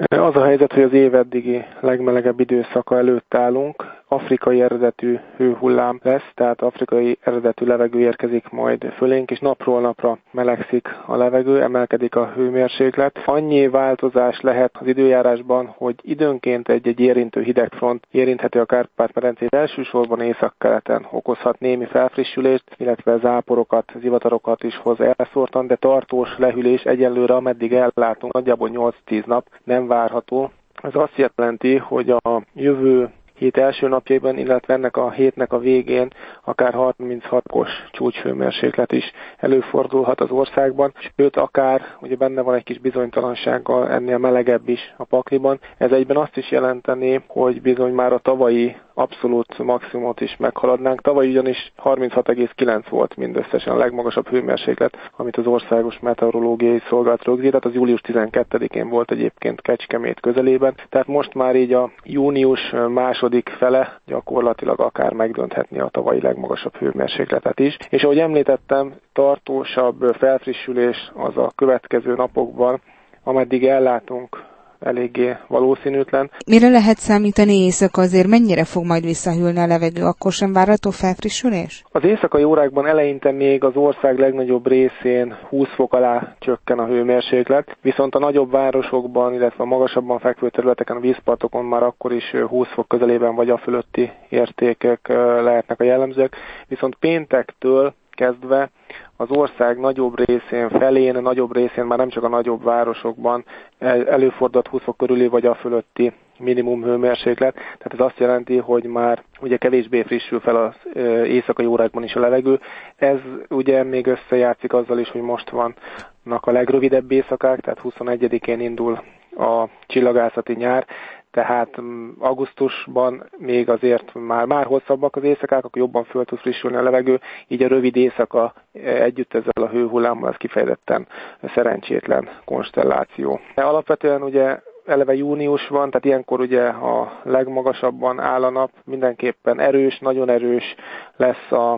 Az a helyzet, hogy az év eddigi legmelegebb időszaka előtt állunk. Afrikai eredetű hőhullám lesz, tehát afrikai eredetű levegő érkezik majd fölénk, és napról napra melegszik a levegő, emelkedik a hőmérséklet. Annyi változás lehet az időjárásban, hogy időnként egy érintő hidegfront érintheti a Kárpát-medencét, elsősorban északkeleten okozhat némi felfrissülést, illetve záporokat, zivatarokat is hoz elszórtan, de tartós lehűlés egyenlőre, ameddig ellátunk, nagyjából 8-10 nap nem várható. Ez azt jelenti, hogy a jövő hét első napjaiban, illetve ennek a hétnek a végén akár 36-os csúcshőmérséklet is előfordulhat az országban, sőt akár, ugye benne van egy kis bizonytalansággal, ennél melegebb is a pakliban. Ez egyben azt is jelenteni, hogy bizony már a tavalyi abszolút maximumot is meghaladnánk. Tavaly ugyanis 36,9 volt mindösszesen a legmagasabb hőmérséklet, amit az Országos Meteorológiai Szolgálat rögzített, az július 12-én volt egyébként Kecskemét közelében. Tehát most már így a június második fele gyakorlatilag akár megdönthetni a tavalyi legmagasabb hőmérsékletet is. És ahogy említettem, tartósabb felfrissülés az a következő napokban, ameddig ellátunk, eléggé valószínűtlen. Mire lehet számítani éjszaka, azért mennyire fog majd visszahűlni a levegő, akkor sem várható felfrissülés? Az éjszakai órákban eleinte még az ország legnagyobb részén 20 fok alá csökken a hőmérséklet, viszont a nagyobb városokban, illetve a magasabban fekvő területeken, a vízpartokon már akkor is 20 fok közelében vagy a fölötti értékek lehetnek a jellemzők, viszont péntektől kezdve az ország nagyobb részén, nagyobb részén, már nem csak a nagyobb városokban előfordult 20 fok körüli vagy a fölötti minimum hőmérséklet. Tehát ez azt jelenti, hogy már ugye kevésbé frissül fel az éjszakai órákban is a levegő. Ez ugye még összejátszik azzal is, hogy most vannak a legrövidebb éjszakák, tehát 21-én indul a csillagászati nyár, tehát augusztusban még azért már hosszabbak az éjszakák, akkor jobban föl tud frissülni a levegő, így a rövid éjszaka együtt ezzel a hőhullámmal ez kifejezetten szerencsétlen konstelláció. Alapvetően ugye eleve június van, tehát ilyenkor ugye a legmagasabban áll a nap, mindenképpen erős, nagyon erős lesz a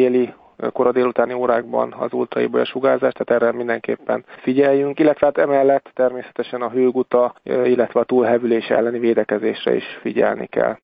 kora délutáni órákban az ultraibolya sugárzás, tehát erre mindenképpen figyeljünk, illetve hát emellett természetesen a hőguta, illetve a túlhevülés elleni védekezésre is figyelni kell.